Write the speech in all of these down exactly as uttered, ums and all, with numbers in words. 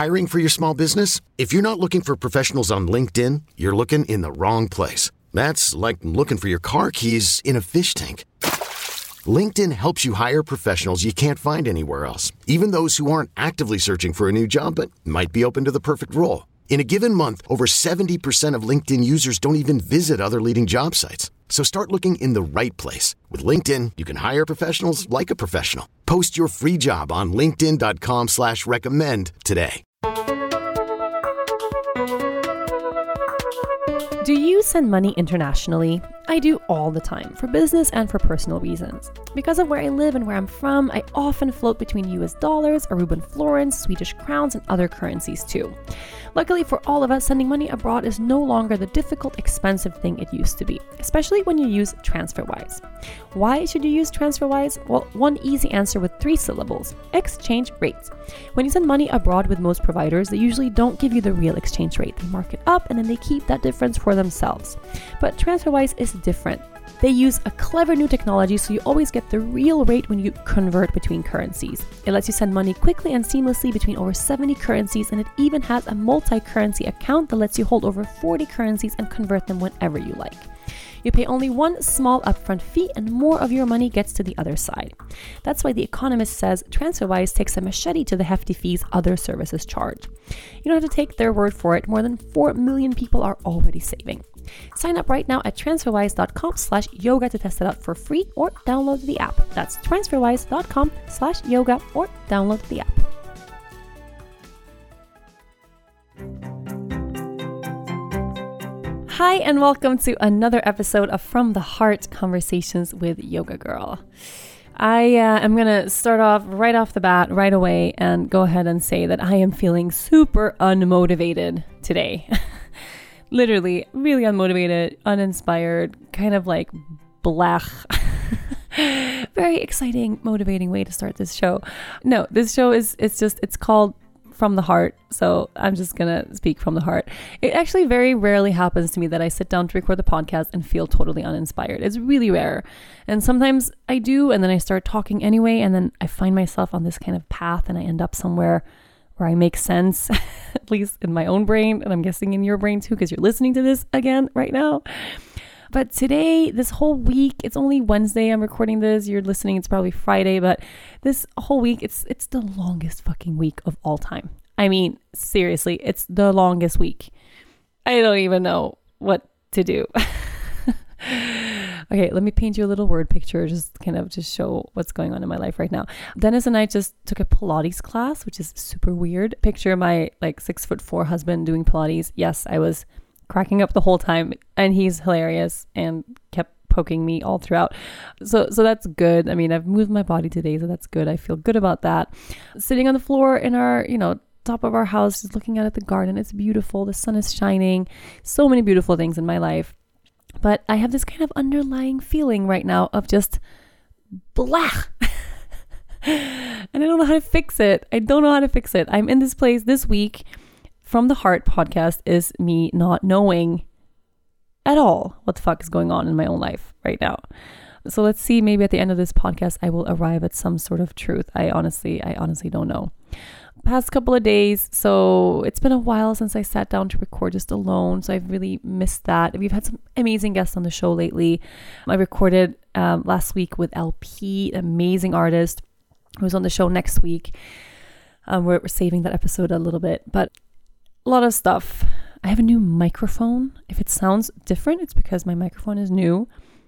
Hiring for your small business? If you're not looking for professionals on LinkedIn, you're looking in the wrong place. That's like looking for your car keys in a fish tank. LinkedIn helps you hire professionals you can't find anywhere else, even those who aren't actively searching for a new job but might be open to the perfect role. In a given month, over seventy percent of LinkedIn users don't even visit other leading job sites. So start looking in the right place. With LinkedIn, you can hire professionals like a professional. Post your free job on linkedin.com slash recommend today. Do you send money internationally? I do all the time, for business and for personal reasons. Because of where I live and where I'm from, I often float between U S dollars, Aruban florins, Swedish crowns, and other currencies too. Luckily for all of us, sending money abroad is no longer the difficult, expensive thing it used to be, especially when you use TransferWise. Why should you use TransferWise? Well, one easy answer with three syllables: exchange rates. When you send money abroad with most providers, they usually don't give you the real exchange rate. They mark it up and then they keep that difference for themselves. But TransferWise is different. They use a clever new technology so you always get the real rate when you convert between currencies. It lets you send money quickly and seamlessly between over seventy currencies, and it even has a multi-currency account that lets you hold over forty currencies and convert them whenever you like. You pay only one small upfront fee and more of your money gets to the other side. That's why The Economist says TransferWise takes a machete to the hefty fees other services charge. You don't have to take their word for it. More than four million people are already saving. Sign up right now at transferwise.com slash yoga to test it out for free or download the app. That's transferwise.com slash yoga or download the app. Hi, and welcome to another episode of From the Heart Conversations with Yoga Girl. I uh, am going to start off right off the bat, right away, and go ahead and say that I am feeling super unmotivated today. Literally, really unmotivated, uninspired, kind of like blech. Very exciting, motivating way to start this show. No, this show is, it's just, it's called From the Heart. So I'm just going to speak from the heart. It actually very rarely happens to me that I sit down to record the podcast and feel totally uninspired. It's really rare. And sometimes I do, and then I start talking anyway, and then I find myself on this kind of path and I end up somewhere where I make sense, at least in my own brain, and I'm guessing in your brain too, because you're listening to this again right now. But today, this whole week, it's only Wednesday I'm recording this. You're listening, it's probably Friday, but this whole week, it's it's the longest fucking week of all time. I mean, seriously, it's the longest week. I don't even know what to do. Okay, let me paint you a little word picture, just kind of just show what's going on in my life right now. Dennis and I just took a Pilates class, which is super weird. Picture my like six foot four husband doing Pilates. Yes, I was cracking up the whole time, and he's hilarious and kept poking me all throughout. So so that's good. I mean, I've moved my body today, so that's good. I feel good about that. Sitting on the floor in our, you know, top of our house, just looking out at the garden. It's beautiful. The sun is shining. So many beautiful things in my life. But I have this kind of underlying feeling right now of just blah. And I don't know how to fix it. I don't know how to fix it. I'm in this place this week. From the Heart podcast is me not knowing at all what the fuck is going on in my own life right now. So let's see, maybe at the end of this podcast, I will arrive at some sort of truth. I honestly, I honestly don't know. Past couple of days, so it's been a while since I sat down to record just alone, so I've really missed that. We've had some amazing guests on the show lately. I recorded um, last week with L P, amazing artist, who's on the show next week. Um, we're, we're saving that episode a little bit, but a lot of stuff. I have a new microphone. If it sounds different, it's because my microphone is new.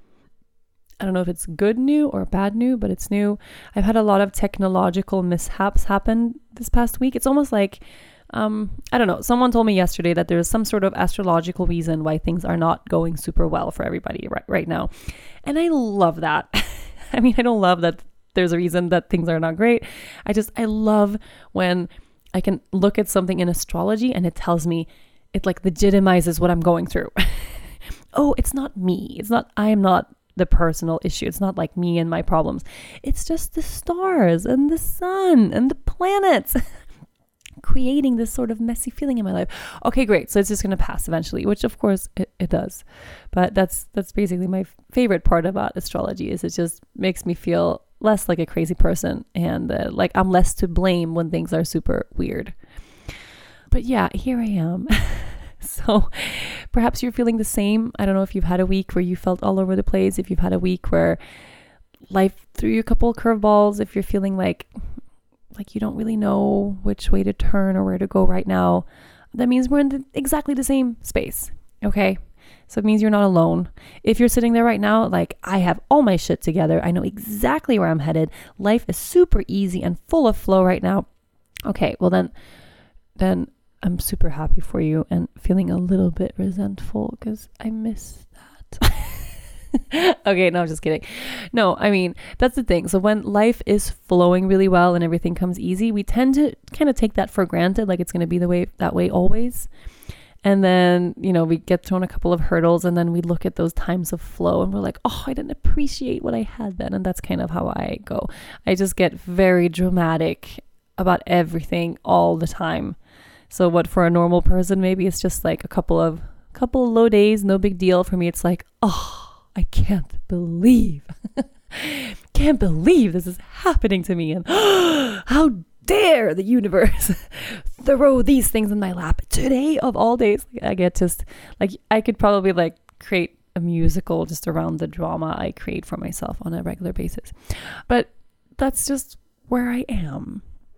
I don't know if it's good new or bad new, but it's new. I've had a lot of technological mishaps happen this past week. It's almost like, um, I don't know. Someone told me yesterday that there's some sort of astrological reason why things are not going super well for everybody right, right now. And I love that. I mean, I don't love that there's a reason that things are not great. I just, I love when I can look at something in astrology and it tells me, it like legitimizes what I'm going through. Oh, it's not me. It's not, I'm not the personal issue. It's not like me and my problems. It's just the stars and the sun and the planets creating this sort of messy feeling in my life. Okay, great. So it's just going to pass eventually, which of course it, it does. But that's that's basically my favorite part about astrology, is it just makes me feel less like a crazy person, and uh, like I'm less to blame when things are super weird. But yeah, here I am. So perhaps you're feeling the same. I don't know if you've had a week where you felt all over the place, if you've had a week where life threw you a couple of curveballs, if you're feeling like like you don't really know which way to turn or where to go right now. That means we're in the, exactly the same space. Okay. So it means you're not alone. If you're sitting there right now, like, I have all my shit together, I know exactly where I'm headed, life is super easy and full of flow right now. Okay, well then, then I'm super happy for you and feeling a little bit resentful because I miss that. Okay, no, I'm just kidding. No, I mean, that's the thing. So when life is flowing really well and everything comes easy, we tend to kind of take that for granted, like it's going to be the way that way always. And then, you know, we get thrown a couple of hurdles and then we look at those times of flow and we're like, oh, I didn't appreciate what I had then. And that's kind of how I go. I just get very dramatic about everything all the time. So what for a normal person, maybe it's just like a couple of couple of low days, no big deal. For me, it's like, oh, I can't believe, can't believe this is happening to me. And how dare the universe throw these things in my lap today of all days. I get just like, I could probably like create a musical just around the drama I create for myself on a regular basis. But that's just where I am.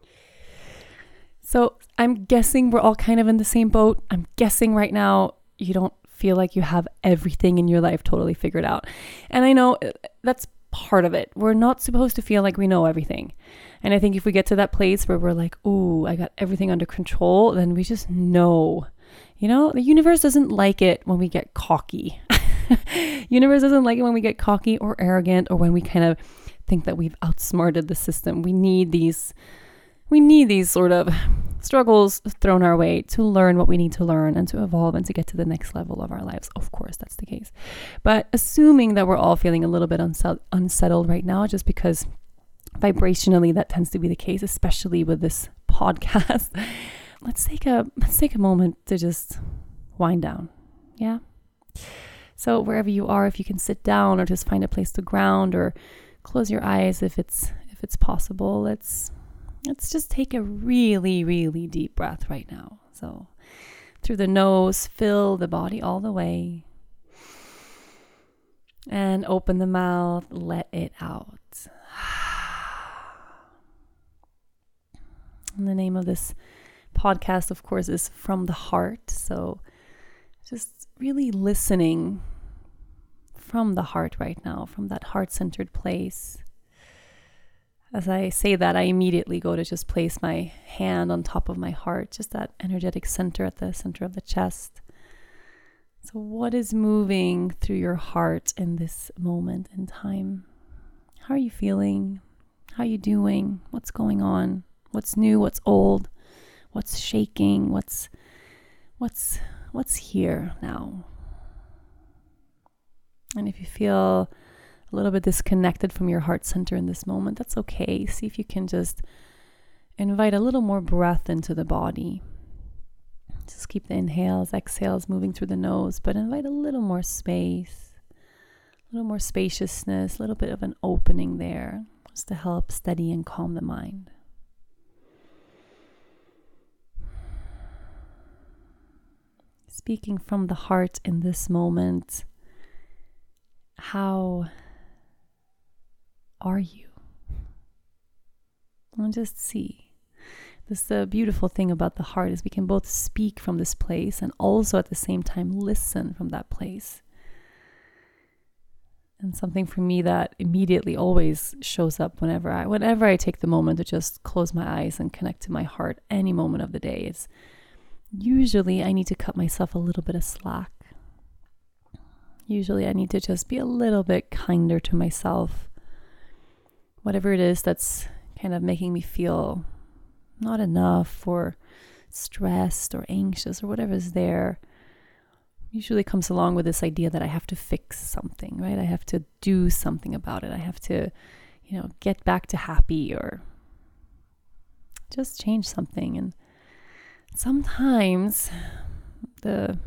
So I'm guessing we're all kind of in the same boat. I'm guessing right now you don't feel like you have everything in your life totally figured out. And I know that's part of it. We're not supposed to feel like we know everything. And I think if we get to that place where we're like, ooh, I got everything under control, then we just know. You know, the universe doesn't like it when we get cocky. Universe doesn't like it when we get cocky or arrogant or when we kind of think that we've outsmarted the system. We need these We need these sort of struggles thrown our way to learn what we need to learn and to evolve and to get to the next level of our lives. Of course, that's the case. But assuming that we're all feeling a little bit unset- unsettled right now, just because vibrationally that tends to be the case, especially with this podcast, let's take a let's take a moment to just wind down. Yeah. So wherever you are, if you can sit down or just find a place to ground or close your eyes if it's if it's possible, let's Let's just take a really, really deep breath right now. So through the nose, fill the body all the way. And open the mouth, let it out. And the name of this podcast, of course, is From the Heart. So just really listening from the heart right now, from that heart-centered place. As I say that, I immediately go to just place my hand on top of my heart, just that energetic center at the center of the chest. So what is moving through your heart in this moment in time? How are you feeling? How are you doing? What's going on? What's new? What's old? What's shaking? What's what's what's here now? And if you feel a little bit disconnected from your heart center in this moment, that's okay. See if you can just invite a little more breath into the body. Just keep the inhales, exhales moving through the nose, but invite a little more space, a little more spaciousness, a little bit of an opening there, just to help steady and calm the mind. Speaking from the heart in this moment, how are you? And just see. This the beautiful thing about the heart is we can both speak from this place and also at the same time listen from that place. And something for me that immediately always shows up whenever I whenever I take the moment to just close my eyes and connect to my heart any moment of the day is usually I need to cut myself a little bit of slack. Usually I need to just be a little bit kinder to myself. Whatever it is that's kind of making me feel not enough or stressed or anxious or whatever is there usually comes along with this idea that I have to fix something, right? I have to do something about it. I have to, you know, get back to happy or just change something. And sometimes the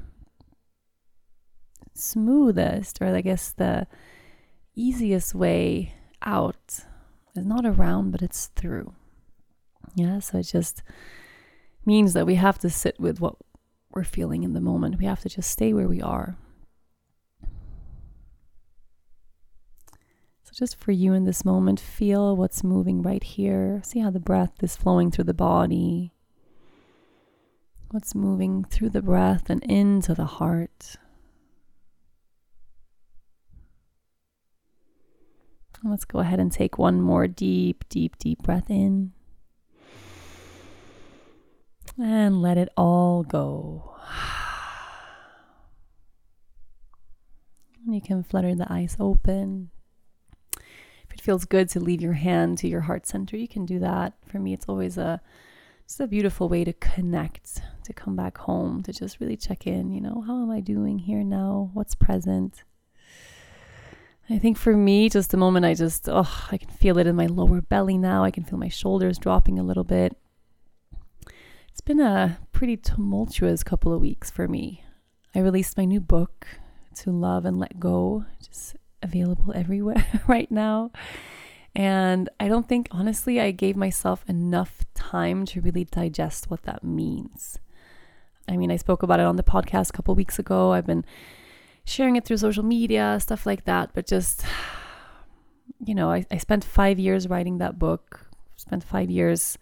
smoothest, or I guess the easiest way out is not around, but it's through. Yeah, so it's just means that we have to sit with what we're feeling in the moment. We have to just stay where we are. So just for you in this moment, feel what's moving right here. See how the breath is flowing through the body. What's moving through the breath and into the heart. And let's go ahead and take one more deep, deep, deep breath in. And let it all go. And you can flutter the eyes open. If it feels good to leave your hand to your heart center, you can do that. For me, it's always a just a beautiful way to connect, to come back home, to just really check in, you know, how am I doing here now? What's present? I think for me, just the moment I just, oh, I can feel it in my lower belly now. I can feel my shoulders dropping a little bit. It's been a pretty tumultuous couple of weeks for me. I released my new book, To Love and Let Go, just available everywhere right now. And I don't think, honestly, I gave myself enough time to really digest what that means. I mean, I spoke about it on the podcast a couple of weeks ago. I've been sharing it through social media, stuff like that. But just, you know, I, I spent five years writing that book, spent five years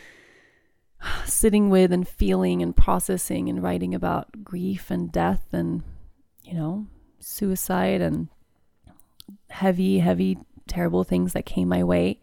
sitting with and feeling and processing and writing about grief and death and, you know, suicide and heavy, heavy, terrible things that came my way.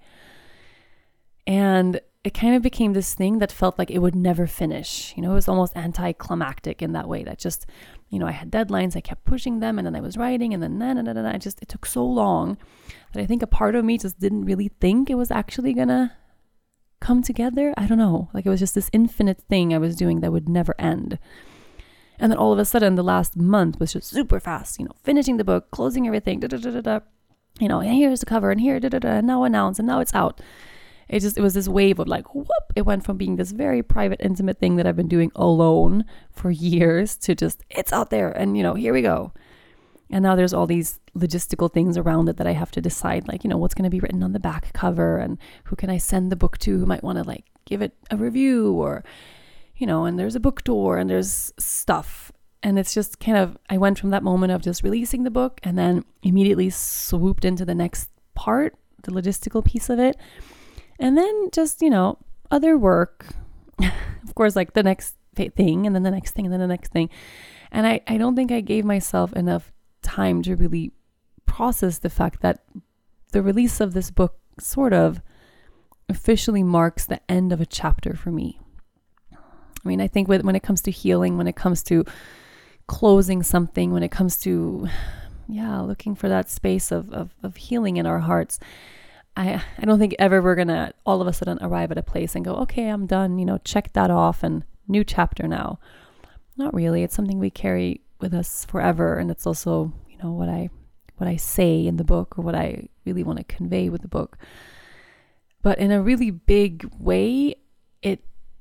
And it kind of became this thing that felt like it would never finish. You know, it was almost anticlimactic in that way, that just, you know, I had deadlines, I kept pushing them, and then I was writing, and then, nah, nah, nah, nah, nah. It just, it took so long that I think a part of me just didn't really think it was actually gonna come together. I don't know. Like, it was just this infinite thing I was doing that would never end. And then all of a sudden, the last month was just super fast, you know, finishing the book, closing everything, da da da da da. You know, and here's the cover, and here, da da da, and now announced, and now it's out. It just, it was this wave of like, whoop, it went from being this very private, intimate thing that I've been doing alone for years to just, it's out there, and, you know, here we go. And now there's all these logistical things around it that I have to decide, like, you know, what's going to be written on the back cover, and who can I send the book to who might want to like give it a review, or, you know, and there's a book tour, and there's stuff. And it's just kind of, I went from that moment of just releasing the book and then immediately swooped into the next part, the logistical piece of it. And then just, you know, other work, of course, like the next thing, and then the next thing, and then the next thing. And I, I don't think I gave myself enough time to really process the fact that the release of this book sort of officially marks the end of a chapter for me. I mean, I think with, when it comes to healing, when it comes to closing something, when it comes to, yeah, looking for that space of, of, of healing in our hearts, I, I don't think ever we're going to all of a sudden arrive at a place and go, okay, I'm done, you know, check that off and new chapter now. Not really. It's something we carry with us forever. And it's also, you know, what I, what I say in the book, or what I really want to convey with the book. But in a really big way, it,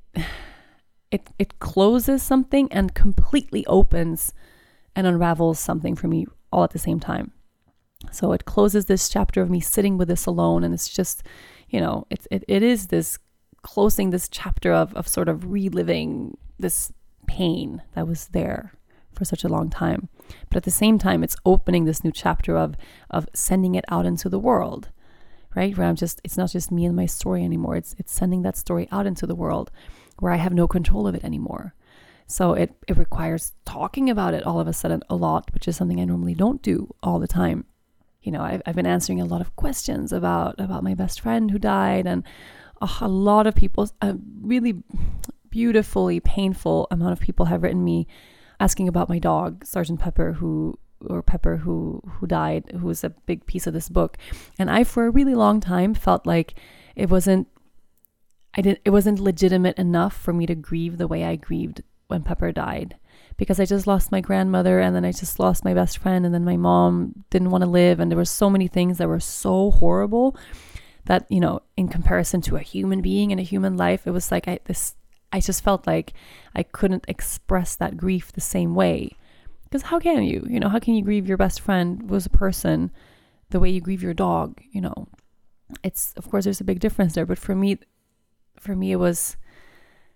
It it closes something and completely opens and unravels something for me all at the same time. So it closes this chapter of me sitting with this alone, and it's just, you know, it it, it is this closing this chapter of of sort of reliving this pain that was there for such a long time. But at the same time, it's opening this new chapter of of sending it out into the world, right? Where I'm just, it's not just me and my story anymore. It's it's sending that story out into the world, where I have no control of it anymore. So it, it requires talking about it all of a sudden a lot, which is something I normally don't do all the time. You know, I've, I've been answering a lot of questions about, about my best friend who died, and oh, a lot of people, a really beautifully painful amount of people have written me asking about my dog, Sergeant Pepper, who, or Pepper, who, who died, who was a big piece of this book. And I, for a really long time, felt like it wasn't I didn't, it wasn't legitimate enough for me to grieve the way I grieved when Pepper died, because I just lost my grandmother, and then I just lost my best friend, and then my mom didn't want to live. And there were so many things that were so horrible that, you know, in comparison to a human being and a human life, it was like, I, this, I just felt like I couldn't express that grief the same way. Because how can you, you know, how can you grieve your best friend who was a person the way you grieve your dog? You know, it's, of course, there's a big difference there. But for me, For me, it was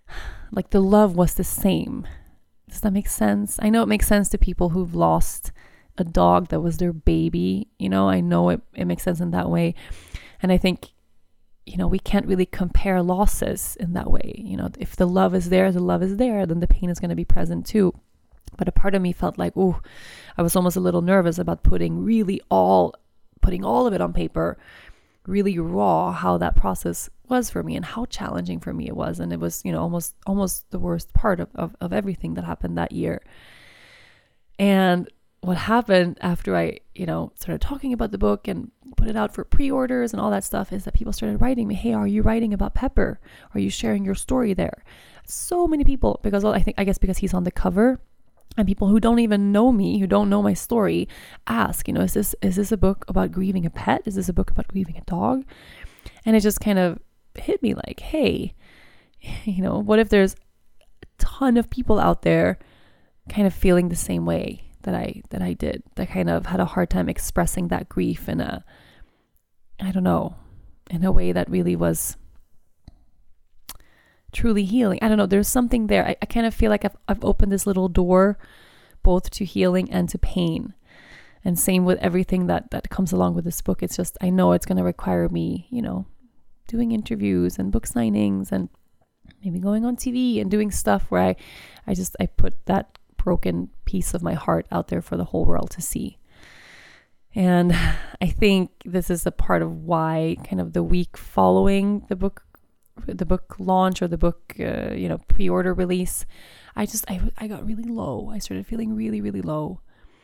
like the love was the same. Does that make sense? I know it makes sense to people who've lost a dog that was their baby. You know, I know it, it makes sense in that way. And I think, you know, we can't really compare losses in that way. You know, if the love is there, the love is there, then the pain is going to be present too. But a part of me felt like, oh, I was almost a little nervous about putting really all, putting all of it on paper, really raw, how that process was for me and how challenging for me it was. And it was, you know, almost, almost the worst part of, of, of everything that happened that year. And what happened after I, you know, started talking about the book and put it out for pre-orders and all that stuff is that people started writing me, hey, are you writing about Pepper? Are you sharing your story there? So many people, because I think, I guess because he's on the cover, and people who don't even know me, who don't know my story, ask, you know, is this, is this a book about grieving a pet? Is this a book about grieving a dog? And it just kind of hit me like, hey, you know, what if there's a ton of people out there kind of feeling the same way that I that I did, that kind of had a hard time expressing that grief in a, I don't know, in a way that really was truly healing. I don't know, there's something there. I, I kind of feel like I've, I've opened this little door both to healing and to pain. And same with everything that, that comes along with this book. It's just, I know it's going to require me, you know, doing interviews and book signings and maybe going on T V and doing stuff where I, I just, I put that broken piece of my heart out there for the whole world to see. And I think this is a part of why kind of the week following the book, the book launch or the book, uh, you know, pre-order release, I just, I, I got really low. I started feeling really, really low.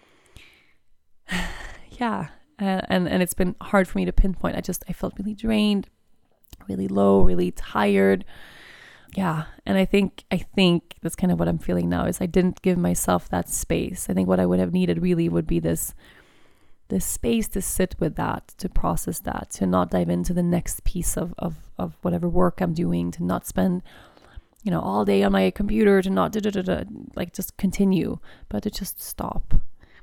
yeah. Uh, and, and it's been hard for me to pinpoint. I just, I felt really drained, really low, really tired. Yeah. And I think, I think that's kind of what I'm feeling now is I didn't give myself that space. I think what I would have needed really would be this, this space to sit with that, to process that, to not dive into the next piece of, of, of whatever work I'm doing, to not spend, you know, all day on my computer, to not da, da, da, da, like just continue, but to just stop.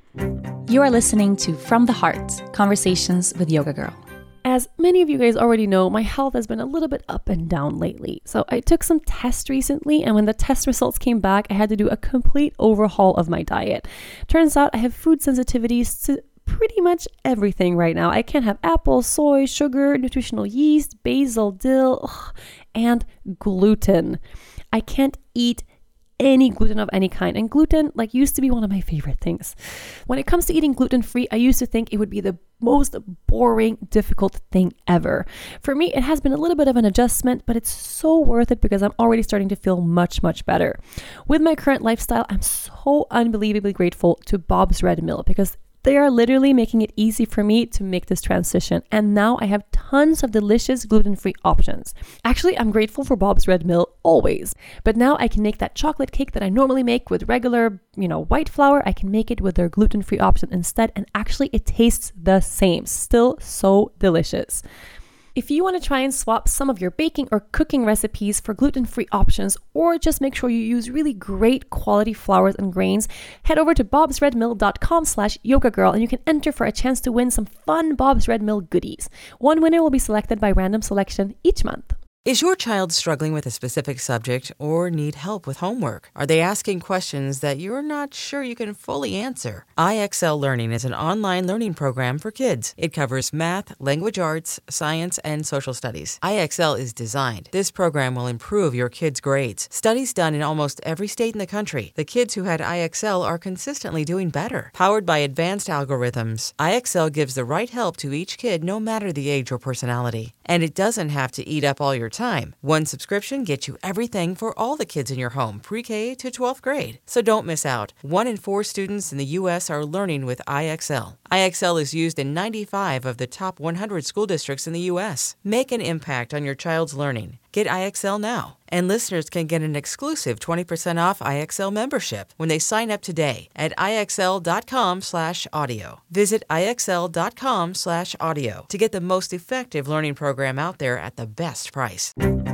You are listening to From the Heart, Conversations with Yoga Girl. As many of you guys already know, my health has been a little bit up and down lately. So I took some tests recently, and when the test results came back, I had to do a complete overhaul of my diet. Turns out I have food sensitivities to pretty much everything right now. I can't have apple, soy, sugar, nutritional yeast, basil, dill, ugh, and gluten. I can't eat any gluten of any kind. And gluten, like, used to be one of my favorite things. When it comes to eating gluten-free, I used to think it would be the most boring, difficult thing ever. For me, it has been a little bit of an adjustment, but it's so worth it because I'm already starting to feel much, much better. With my current lifestyle, I'm so unbelievably grateful to Bob's Red Mill because they are literally making it easy for me to make this transition. And now I have tons of delicious gluten-free options. Actually, I'm grateful for Bob's Red Mill always. But now I can make that chocolate cake that I normally make with regular, you know, white flour. I can make it with their gluten-free option instead. And actually, it tastes the same. Still so delicious. If you want to try and swap some of your baking or cooking recipes for gluten-free options, or just make sure you use really great quality flours and grains, head over to bobsredmill.com slash yoga girl and you can enter for a chance to win some fun Bob's Red Mill goodies. One winner will be selected by random selection each month. Is your child struggling with a specific subject or need help with homework? Are they asking questions that you're not sure you can fully answer? I X L Learning is an online learning program for kids. It covers math, language arts, science, and social studies. I X L is designed. This program will improve your kids' grades. Studies done in almost every state in the country. The kids who had I X L are consistently doing better. Powered by advanced algorithms, I X L gives the right help to each kid no matter the age or personality. And it doesn't have to eat up all your time. One subscription gets you everything for all the kids in your home, pre-K to twelfth grade. So don't miss out. One in four students in the U S are learning with I X L. I X L is used in ninety-five of the top one hundred school districts in the U S. Make an impact on your child's learning. Get I X L now. And listeners can get an exclusive twenty percent off I X L membership when they sign up today at IXL.com slash audio. Visit IXL.com slash audio to get the most effective learning program out there at the best price.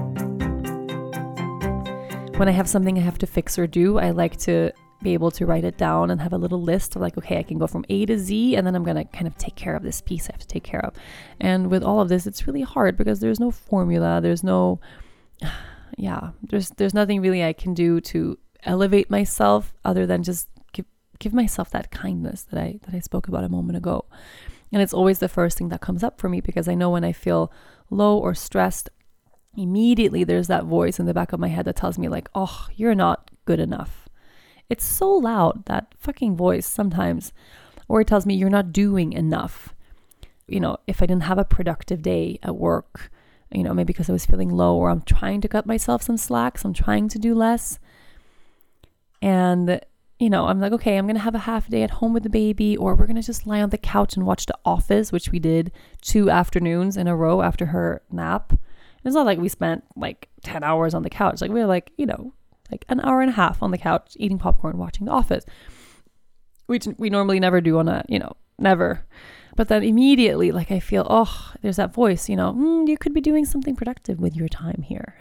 When I have something I have to fix or do, I like to be able to write it down and have a little list of like, okay, I can go from A to Z and then I'm going to kind of take care of this piece I have to take care of. And with all of this, it's really hard because there's no formula. There's no, yeah, there's there's nothing really I can do to elevate myself other than just give give myself that kindness that I that I spoke about a moment ago. And it's always the first thing that comes up for me, because I know when I feel low or stressed, immediately there's that voice in the back of my head that tells me like, oh, you're not good enough. It's so loud, that fucking voice sometimes, or it tells me you're not doing enough. You know, if I didn't have a productive day at work, you know, maybe because I was feeling low, or I'm trying to cut myself some slack, so I'm trying to do less. And, you know, I'm like, okay, I'm going to have a half day at home with the baby, or we're going to just lie on the couch and watch The Office, which we did two afternoons in a row after her nap. It's not like we spent like ten hours on the couch. Like we were like, you know, like an hour and a half on the couch eating popcorn, watching The Office, which we normally never do on a, you know, never. But then immediately, like I feel, oh, there's that voice, you know, mm, you could be doing something productive with your time here.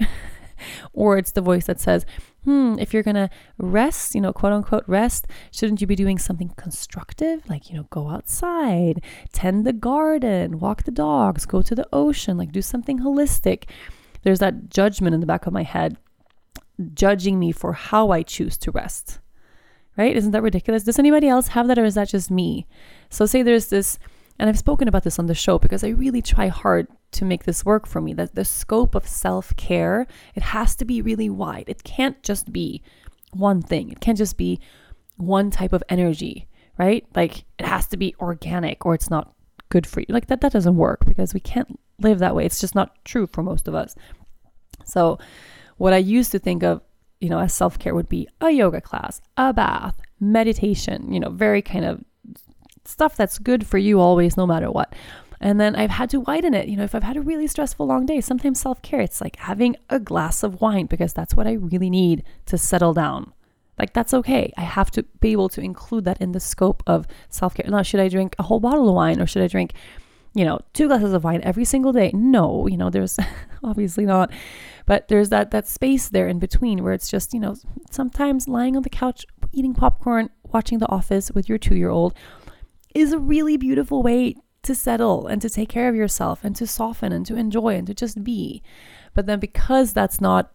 Or it's the voice that says, hmm, if you're going to rest, you know, quote unquote rest, shouldn't you be doing something constructive? Like, you know, go outside, tend the garden, walk the dogs, go to the ocean, like do something holistic. There's that judgment in the back of my head, judging me for how I choose to rest. Right? Isn't that ridiculous? Does anybody else have that, or is that just me? So say there's this, and I've spoken about this on the show because I really try hard to make this work for me, that the scope of self-care, it has to be really wide. It can't just be one thing. It can't just be one type of energy, right? Like it has to be organic, or it's not good for you. Like that, that doesn't work, because we can't live that way. It's just not true for most of us. So what I used to think of, you know, as self-care would be a yoga class, a bath, meditation, you know, very kind of stuff that's good for you always, no matter what. And then I've had to widen it. You know, if I've had a really stressful long day, sometimes self-care, it's like having a glass of wine, because that's what I really need to settle down. Like, that's okay. I have to be able to include that in the scope of self-care. Now, should I drink a whole bottle of wine, or should I drink, you know, two glasses of wine every single day? No, you know, there's obviously not. But there's that that space there in between where it's just, you know, sometimes lying on the couch, eating popcorn, watching The Office with your two-year-old is a really beautiful way to settle and to take care of yourself and to soften and to enjoy and to just be. But then because that's not,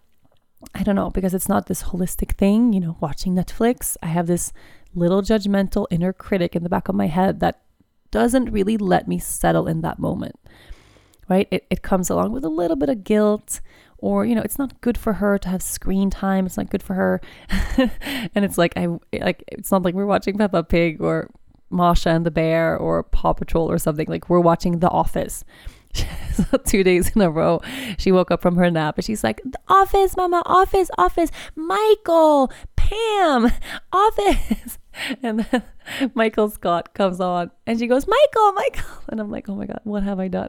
I don't know, because it's not this holistic thing, you know, watching Netflix, I have this little judgmental inner critic in the back of my head that doesn't really let me settle in that moment, right? It, it comes along with a little bit of guilt, or, you know, it's not good for her to have screen time. It's not good for her. And it's like, I like, it's not like we're watching Peppa Pig or Masha and the Bear or Paw Patrol or something. Like, we're watching The Office. So two days in a row, she woke up from her nap and she's like, The Office, Mama, Office, Office, Michael, Pam, Office. And then Michael Scott comes on and she goes, Michael, Michael. And I'm like, oh my God, what have I done?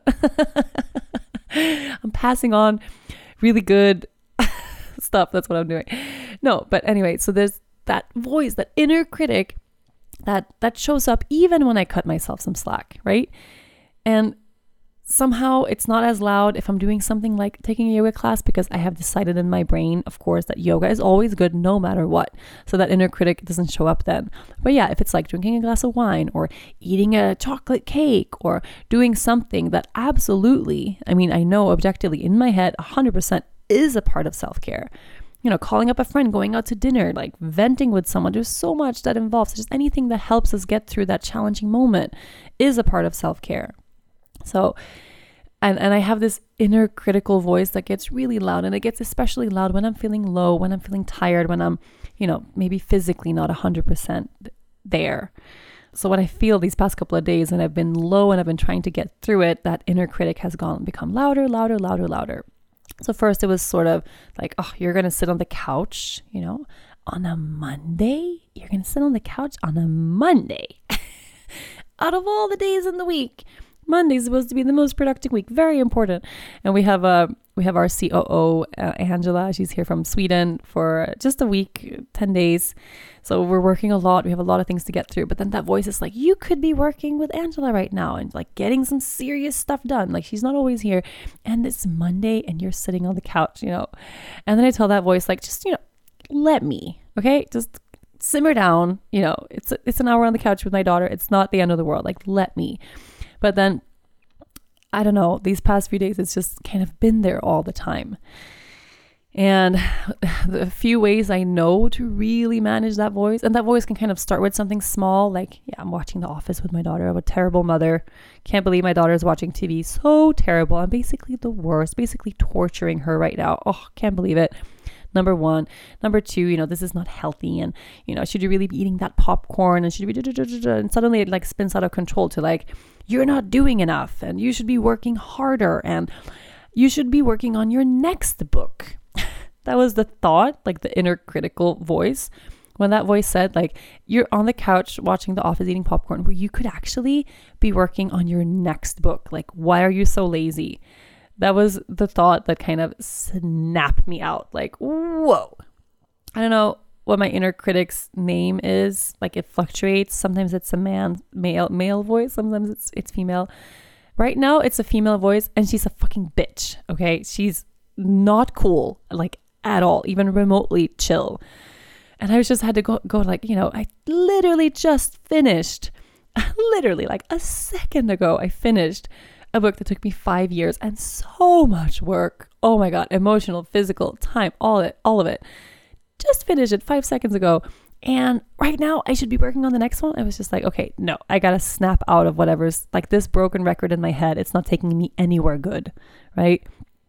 I'm passing on really good stuff. That's what I'm doing. No, but anyway, so there's that voice, that inner critic that that shows up even when I cut myself some slack, right? And somehow it's not as loud if I'm doing something like taking a yoga class, because I have decided in my brain, of course, that yoga is always good no matter what. So that inner critic doesn't show up then. But yeah, if it's like drinking a glass of wine or eating a chocolate cake or doing something that absolutely, I mean, I know objectively in my head, one hundred percent is a part of self-care. You know, calling up a friend, going out to dinner, like venting with someone. There's so much that involves. Just anything that helps us get through that challenging moment is a part of self-care. So, and, and I have this inner critical voice that gets really loud, and it gets especially loud when I'm feeling low, when I'm feeling tired, when I'm, you know, maybe physically not one hundred percent there. So what I feel these past couple of days when I've been low and I've been trying to get through it, that inner critic has gone become louder, louder, louder, louder. So first it was sort of like, oh, you're going to sit on the couch, you know, on a Monday? You're going to sit on the couch on a Monday. Out of all the days in the week, Monday's supposed to be the most productive week. Very important. And we have a we have our C O O, uh, Angela. She's here from Sweden for just a week, ten days. So we're working a lot. We have a lot of things to get through. But then that voice is like, you could be working with Angela right now and like getting some serious stuff done. Like, she's not always here. And it's Monday and you're sitting on the couch, you know. And then I tell that voice, like, just, you know, let me, okay? Just simmer down. You know, it's it's an hour on the couch with my daughter. It's not the end of the world. Like, let me. But then, I don't know, these past few days, it's just kind of been there all the time. And the few ways I know to really manage that voice, and that voice can kind of start with something small, like, yeah, I'm watching The Office with my daughter. I'm a terrible mother. Can't believe my daughter is watching T V. So terrible. I'm basically the worst, basically torturing her right now. Oh, can't believe it. Number one. Number two, you know, this is not healthy. And, you know, should you really be eating that popcorn? And should you be, and suddenly it like spins out of control to like, you're not doing enough and you should be working harder and you should be working on your next book. That was the thought, like the inner critical voice. When that voice said, like, you're on the couch watching The Office eating popcorn, where you could actually be working on your next book. Like, why are you so lazy? That was the thought that kind of snapped me out. Like, whoa. I don't know what my inner critic's name is. Like, it fluctuates. Sometimes it's a man, male, male voice. Sometimes it's it's female. Right now, it's a female voice, and she's a fucking bitch. Okay, she's not cool. Like, at all, even remotely chill. And I was just had to go, go like, you know, I literally just finished, literally like a second ago, I finished a book that took me five years and so much work. Oh my God, emotional, physical, time, all of it, all of it. Just finished it five seconds ago. And right now I should be working on the next one. I was just like, okay, no, I got to snap out of whatever's like this broken record in my head. It's not taking me anywhere good, right?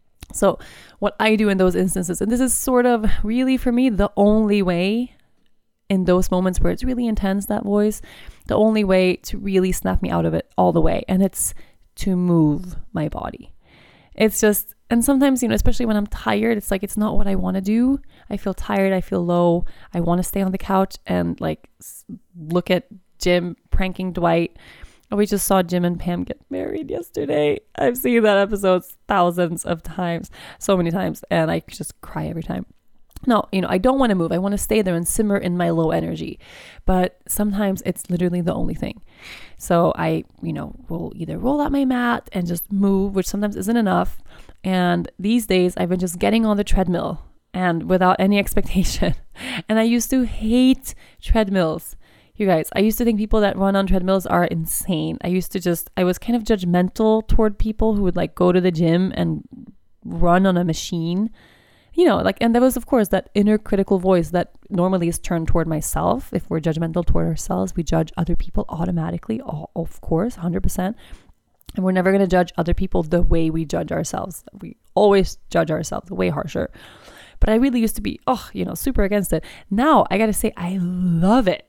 So what I do in those instances, and this is sort of really for me, the only way in those moments where it's really intense, that voice, the only way to really snap me out of it all the way. And it's to move my body. It's just, and sometimes, you know, especially when I'm tired, it's like, it's not what I want to do. I feel tired. I feel low. I want to stay on the couch and like look at Jim pranking Dwight. We just saw Jim and Pam get married yesterday. I've seen that episode thousands of times, so many times, and I just cry every time. No, you know, I don't want to move. I want to stay there and simmer in my low energy. But sometimes it's literally the only thing. So I, you know, will either roll out my mat and just move, which sometimes isn't enough. And these days I've been just getting on the treadmill and without any expectation. And I used to hate treadmills. You guys, I used to think people that run on treadmills are insane. I used to just, I was kind of judgmental toward people who would like go to the gym and run on a machine, you know, like, and there was, of course, that inner critical voice that normally is turned toward myself. If we're judgmental toward ourselves, we judge other people automatically, oh, of course, one hundred percent. And we're never going to judge other people the way we judge ourselves. We always judge ourselves way harsher. But I really used to be, oh, you know, super against it. Now I got to say, I love it.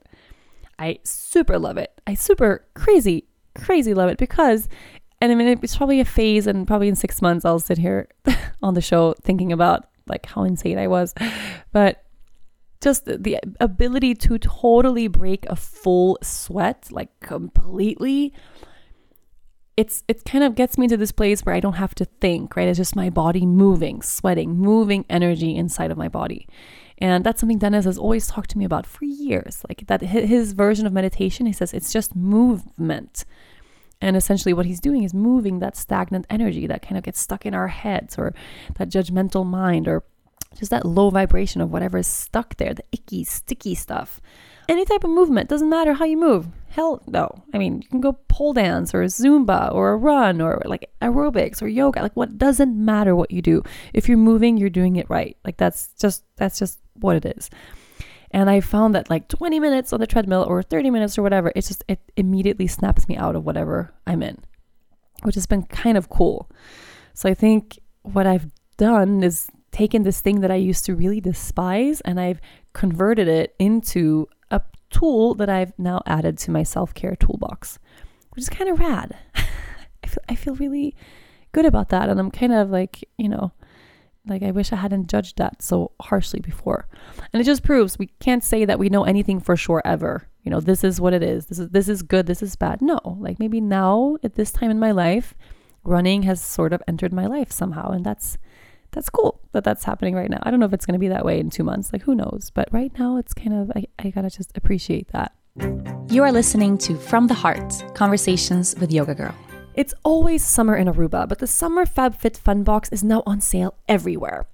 I super love it. I super crazy, crazy love it because, and I mean, it's probably a phase and probably in six months, I'll sit here on the show thinking about like how insane I was, but just the ability to totally break a full sweat, like completely, it's, it kind of gets me to this place where I don't have to think, right? It's just my body moving, sweating, moving energy inside of my body. And that's something Dennis has always talked to me about for years. Like that his version of meditation, he says it's just movement. And essentially what he's doing is moving that stagnant energy that kind of gets stuck in our heads, or that judgmental mind, or just that low vibration of whatever is stuck there, the icky, sticky stuff. Any type of movement, doesn't matter how you move. Hell no. I mean, you can go pole dance or Zumba or a run or like aerobics or yoga. Like what doesn't matter what you do. If you're moving, you're doing it right. Like that's just, that's just what it is. And I found that like twenty minutes on the treadmill or thirty minutes or whatever, it's just, it immediately snaps me out of whatever I'm in, which has been kind of cool. So I think what I've done is taken this thing that I used to really despise and I've converted it into a tool that I've now added to my self-care toolbox, which is kind of rad. I feel, I feel really good about that. And I'm kind of like, you know, like I wish I hadn't judged that so harshly before. And it just proves we can't say that we know anything for sure ever. You know, this is what it is. This is, this is good. This is bad. No, like maybe now at this time in my life, running has sort of entered my life somehow. And that's, that's cool that that's happening right now. I don't know if it's going to be that way in two months, like who knows? But right now it's kind of, I, I got to just appreciate that. You are listening to From the Heart, Conversations with Yoga Girl. It's always summer in Aruba, but the Summer FabFit Fun Box is now on sale everywhere.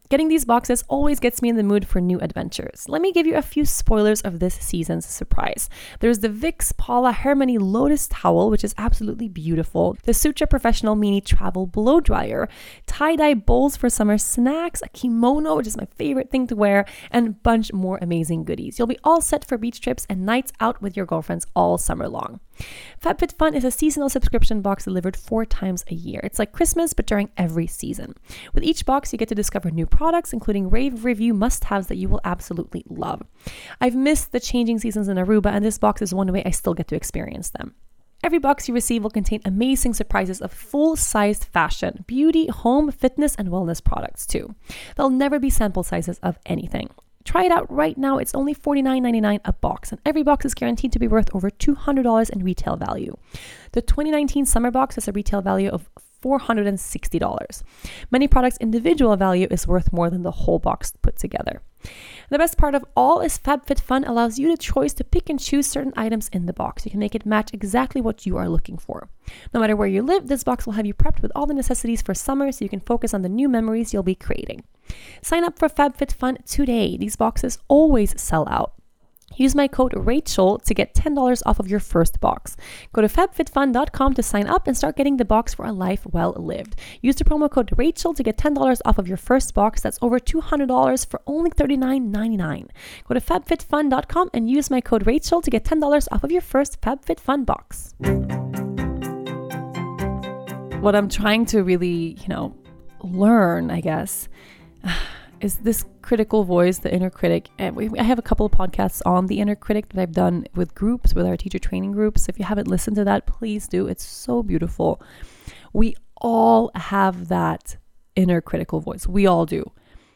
Getting these boxes always gets me in the mood for new adventures. Let me give you a few spoilers of this season's surprise. There's the Vicks Paula Harmony Lotus Towel, which is absolutely beautiful, the Sutra Professional Mini Travel Blow Dryer, tie-dye bowls for summer snacks, a kimono, which is my favorite thing to wear, and a bunch more amazing goodies. You'll be all set for beach trips and nights out with your girlfriends all summer long. FabFitFun is a seasonal subscription box delivered four times a year. It's like Christmas, but during every season. With each box, you get to discover new products, including rave review must-haves that you will absolutely love. I've missed the changing seasons in Aruba, and this box is one way I still get to experience them. Every box you receive will contain amazing surprises of full-sized fashion, beauty, home, fitness, and wellness products too. There'll never be sample sizes of anything. Try it out right now. It's only forty-nine ninety-nine a box, and every box is guaranteed to be worth over two hundred dollars in retail value. The twenty nineteen summer box has a retail value of four hundred sixty dollars. Many products' individual value is worth more than the whole box put together. The best part of all is FabFitFun allows you the choice to pick and choose certain items in the box. You can make it match exactly what you are looking for. No matter where you live, this box will have you prepped with all the necessities for summer so you can focus on the new memories you'll be creating. Sign up for FabFitFun today. These boxes always sell out. Use my code Rachel to get ten dollars off of your first box. Go to fab fit fun dot com to sign up and start getting the box for a life well lived. Use the promo code Rachel to get ten dollars off of your first box. That's over two hundred dollars for only thirty-nine ninety-nine. Go to fab fit fun dot com and use my code Rachel to get ten dollars off of your first FabFitFun box. What I'm trying to really, you know, learn, I guess, is this critical voice, the inner critic. And we, I have a couple of podcasts on the inner critic that I've done with groups, with our teacher training groups. If you haven't listened to that, please do. It's so beautiful. We all have that inner critical voice. We all do.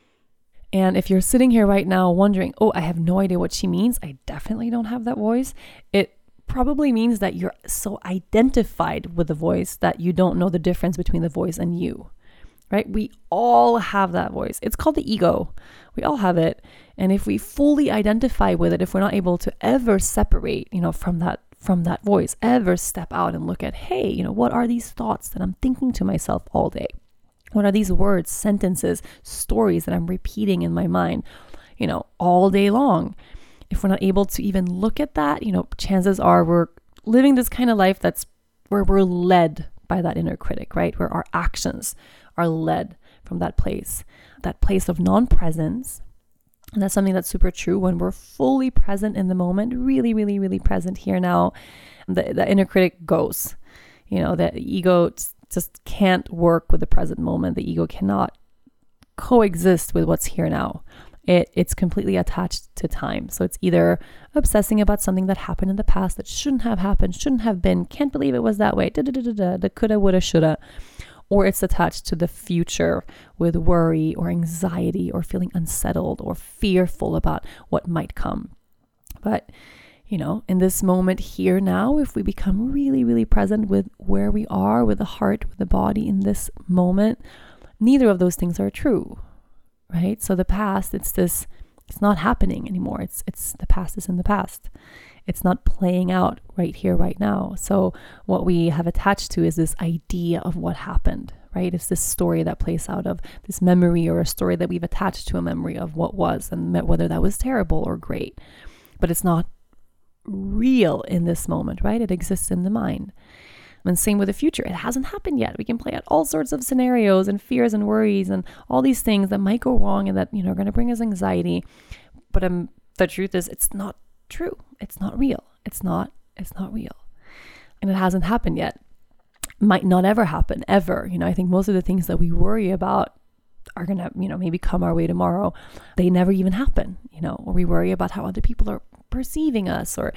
And if you're sitting here right now wondering, oh, I have no idea what she means, I definitely don't have that voice. It probably means that you're so identified with the voice that you don't know the difference between the voice and you. Right? We all have that voice. It's called the ego. We all have it. And if we fully identify with it, if we're not able to ever separate, you know, from that, from that voice, ever step out and look at, hey, you know, what are these thoughts that I'm thinking to myself all day? What are these words, sentences, stories that I'm repeating in my mind, you know, all day long? If we're not able to even look at that, you know, chances are we're living this kind of life that's where we're led by that inner critic, right? Where our actions are led from that place, that place of non-presence. And that's something that's super true when we're fully present in the moment, really, really, really present here now. The, the inner critic goes, you know, the ego just can't work with the present moment. The ego cannot coexist with what's here now. It it's completely attached to time. So it's either obsessing about something that happened in the past that shouldn't have happened, shouldn't have been, can't believe it was that way, da da da da da, the coulda, woulda, shoulda. Or it's attached to the future with worry or anxiety or feeling unsettled or fearful about what might come. But, you know, in this moment here now, if we become really, really present with where we are, with the heart, with the body in this moment, neither of those things are true, right? So the past, it's this, it's not happening anymore. It's, it's, the past is in the past. It's not playing out right here, right now. So what we have attached to is this idea of what happened, right? It's this story that plays out of this memory, or a story that we've attached to a memory of what was, and whether that was terrible or great. But it's not real in this moment, right? It exists in the mind. And same with the future. It hasn't happened yet. We can play out all sorts of scenarios and fears and worries and all these things that might go wrong and that, you know, are going to bring us anxiety. But um, the truth is, it's not true. It's not real. It's not, it's not real. And it hasn't happened yet. Might not ever happen, ever. You know, I think most of the things that we worry about are going to, you know, maybe come our way tomorrow. They never even happen, you know, or we worry about how other people are perceiving us, or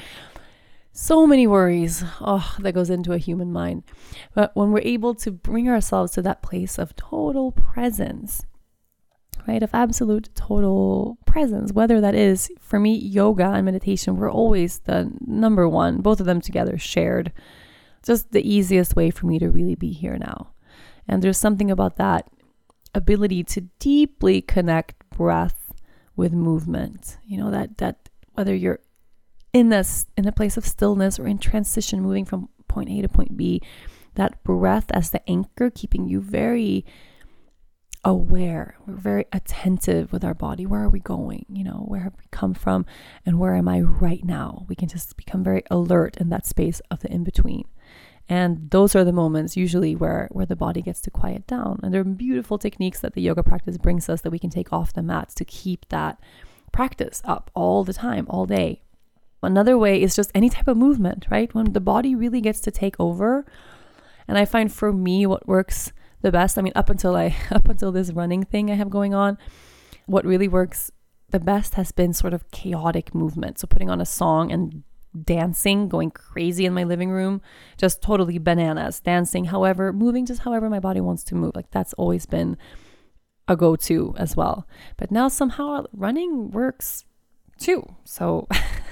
so many worries, oh, that goes into a human mind. But when we're able to bring ourselves to that place of total presence, right, of absolute total presence, whether that is, for me, yoga and meditation were always the number one, both of them together shared, just the easiest way for me to really be here now. And there's something about that ability to deeply connect breath with movement, you know, that, that whether you're in this, in a place of stillness or in transition, moving from point A to point B, that breath as the anchor, keeping you very aware. We're very attentive with our body. Where are we going? You know, where have we come from? And where am I right now? We can just become very alert in that space of the in-between. And those are the moments usually where, where the body gets to quiet down. And there are beautiful techniques that the yoga practice brings us that we can take off the mats to keep that practice up all the time, all day. Another way is just any type of movement, right? When the body really gets to take over. And I find for me what works the best, I mean, up until I, up until this running thing I have going on, what really works the best has been sort of chaotic movement. So putting on a song and dancing, going crazy in my living room, just totally bananas, dancing, however, moving just however my body wants to move. Like that's always been a go-to as well. But now somehow running works too. So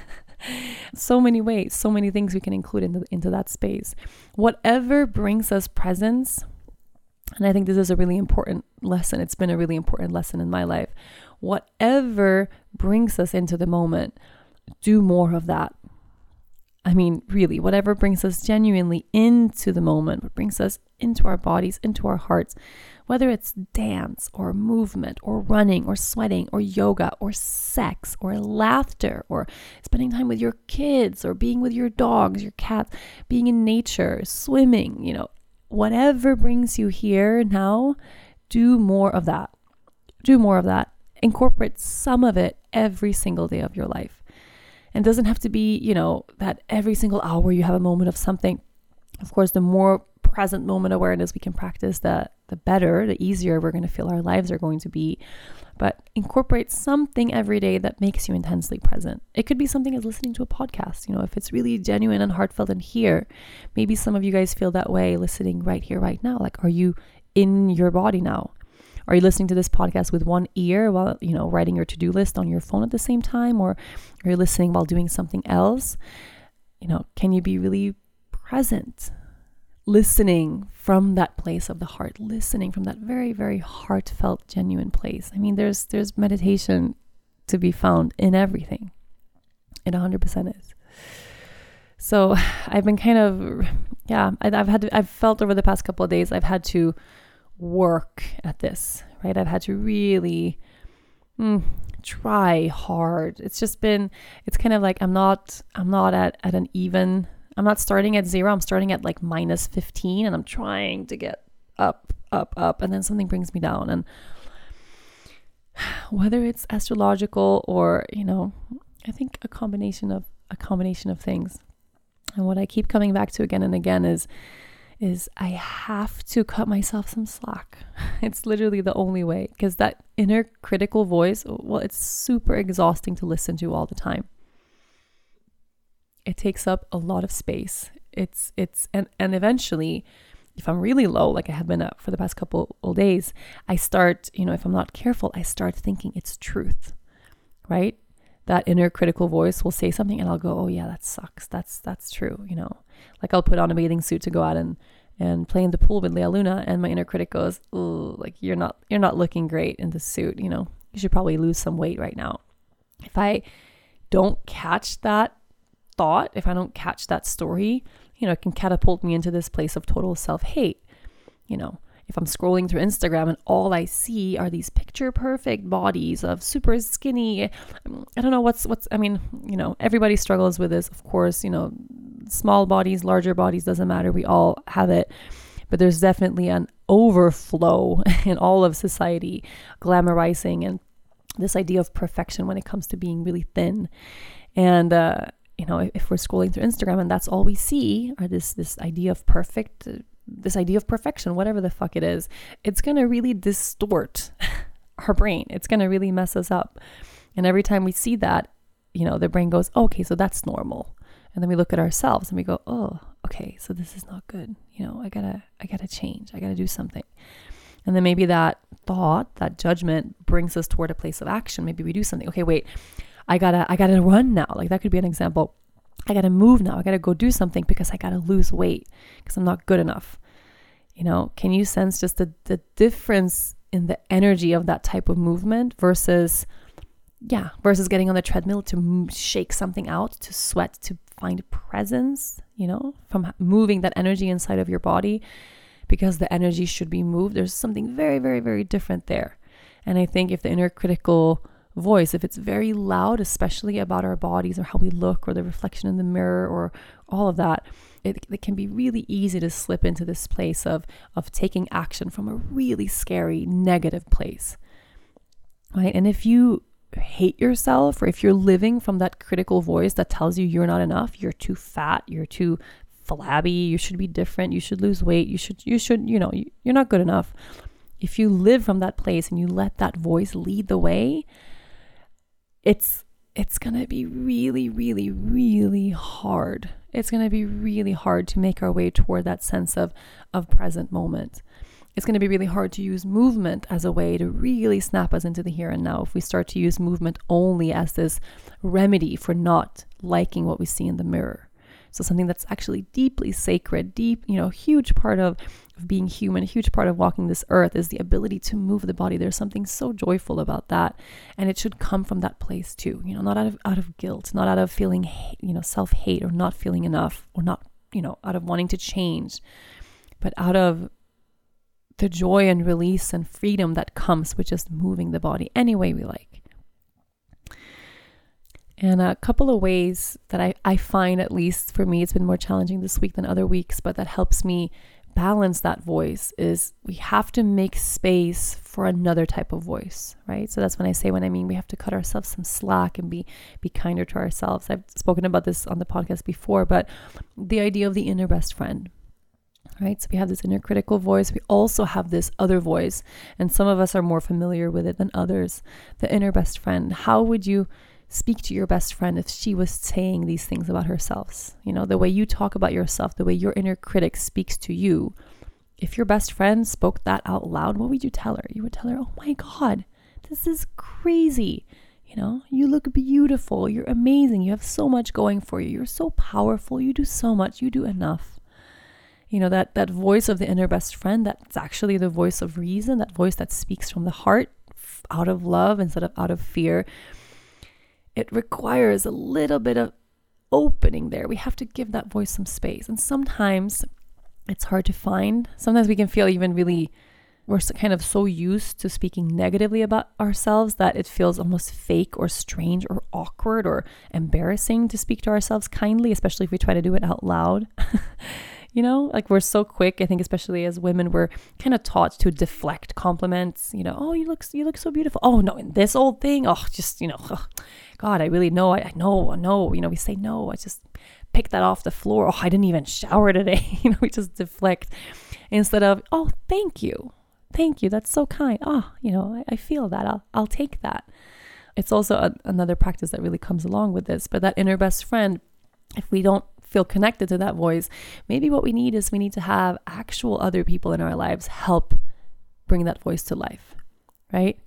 so many ways, so many things we can include into, into that space. Whatever brings us presence, and I think this is a really important lesson. It's been a really important lesson in my life. Whatever brings us into the moment, do more of that. I mean, really, whatever brings us genuinely into the moment, what brings us into our bodies, into our hearts, whether it's dance or movement or running or sweating or yoga or sex or laughter or spending time with your kids or being with your dogs, your cats, being in nature, swimming, you know, whatever brings you here now, do more of that. Do more of that. Incorporate some of it every single day of your life. And it doesn't have to be, you know, that every single hour you have a moment of something. Of course, the more present moment awareness we can practice, the, the better, the easier we're going to feel our lives are going to be. But incorporate something every day that makes you intensely present. It could be something as listening to a podcast. You know, if it's really genuine and heartfelt and here, maybe some of you guys feel that way listening right here, right now. Like, are you in your body now? Are you listening to this podcast with one ear while, you know, writing your to-do list on your phone at the same time? Or are you listening while doing something else? You know, can you be really present? Listening from that place of the heart, listening from that very, very heartfelt, genuine place. I mean, there's there's meditation to be found in everything. It one hundred percent is. So I've been kind of, yeah, I've had to, I've felt over the past couple of days, I've had to work at this, right? I've had to really mm, try hard. It's just been, it's kind of like I'm not, I'm not at, at an even, I'm not starting at zero. I'm starting at like minus fifteen and I'm trying to get up, up, up. And then something brings me down. And whether it's astrological or, you know, I think a combination of, a combination of things. And what I keep coming back to again and again is, is I have to cut myself some slack. It's literally the only way, because that inner critical voice, well, it's super exhausting to listen to all the time. It takes up a lot of space. It's, it's, and, and eventually, if I'm really low, like I have been up for the past couple of days, I start, you know, if I'm not careful, I start thinking it's truth, right? That inner critical voice will say something and I'll go, oh yeah, that sucks. That's, that's true. You know, like I'll put on a bathing suit to go out and, and play in the pool with Lea Luna. And my inner critic goes, oh, like you're not, you're not looking great in this suit. You know, you should probably lose some weight right now. If I don't catch that thought, if I don't catch that story, you know, it can catapult me into this place of total self-hate. You know, if I'm scrolling through Instagram and all I see are these picture perfect bodies of super skinny, I don't know what's, what's, I mean, you know, everybody struggles with this, of course, you know, small bodies, larger bodies, doesn't matter. We all have it, but there's definitely an overflow in all of society, glamorizing and this idea of perfection when it comes to being really thin. And, uh, you know, if, if we're scrolling through Instagram and that's all we see are this, this idea of perfect, uh, this idea of perfection, whatever the fuck it is, it's going to really distort our brain. It's going to really mess us up. And every time we see that, you know, the brain goes, oh, okay, so that's normal. And then we look at ourselves and we go, oh, okay, so this is not good. You know, I gotta, I gotta change. I gotta do something. And then maybe that thought, that judgment brings us toward a place of action. Maybe we do something. Okay, wait, I gotta, I gotta run now. Like that could be an example. I got to move now. I got to go do something because I got to lose weight because I'm not good enough. You know, can you sense just the, the difference in the energy of that type of movement versus, yeah, versus getting on the treadmill to m- shake something out, to sweat, to find presence, you know, from moving that energy inside of your body. because the energy should be moved. There's something very, very, very different there. And I think if the inner critical voice, if it's very loud, especially about our bodies or how we look or the reflection in the mirror or all of that, it, it can be really easy to slip into this place of, of taking action from a really scary, negative place, right? And if you hate yourself, or if you're living from that critical voice that tells you you're not enough, you're too fat, you're too flabby, you should be different, you should lose weight, you should, you should, you know, you're not good enough. If you live from that place and you let that voice lead the way, it's it's going to be really, really, really hard. It's going to be really hard to make our way toward that sense of, of present moment. It's going to be really hard to use movement as a way to really snap us into the here and now if we start to use movement only as this remedy for not liking what we see in the mirror. So something that's actually deeply sacred, deep, you know, huge part of, of being human, a huge part of walking this earth is the ability to move the body. There's something so joyful about that. And it should come from that place too, you know, not out of, out of guilt, not out of feeling, hate, you know, self-hate or not feeling enough or not, you know, out of wanting to change, but out of the joy and release and freedom that comes with just moving the body any way we like. And a couple of ways that I, I find, at least for me, it's been more challenging this week than other weeks, but that helps me balance that voice is we have to make space for another type of voice, right? So that's when I say, when I mean we have to cut ourselves some slack and be be kinder to ourselves. I've spoken about this on the podcast before, but the idea of the inner best friend, right? So we have this inner critical voice. We also have this other voice, and some of us are more familiar with it than others. The inner best friend. How would you speak to your best friend if she was saying these things about herself? You know, the way you talk about yourself, the way your inner critic speaks to you. If your best friend spoke that out loud, what would you tell her? You would tell her, oh my God, this is crazy. You know, you look beautiful. You're amazing. You have so much going for you. You're so powerful. You do so much. You do enough. You know, that, that voice of the inner best friend, that's actually the voice of reason, that voice that speaks from the heart out of love instead of out of fear. It requires a little bit of opening there. We have to give that voice some space. And sometimes it's hard to find. Sometimes we can feel even really, we're kind of so used to speaking negatively about ourselves that it feels almost fake or strange or awkward or embarrassing to speak to ourselves kindly, especially if we try to do it out loud. You know, like we're so quick, I think, especially as women, we're kind of taught to deflect compliments. You know, oh, you look, you look so beautiful. Oh, no, in this old thing, oh, just, you know, oh, God, I really know, I, I know, I know. You know, we say, no, I just picked that off the floor. Oh, I didn't even shower today. You know, we just deflect instead of, oh, thank you. Thank you. That's so kind. Oh, you know, I, I feel that. I'll, I'll take that. It's also a, another practice that really comes along with this. But that inner best friend, if we don't feel connected to that voice, maybe what we need is we need to have actual other people in our lives help bring that voice to life, right?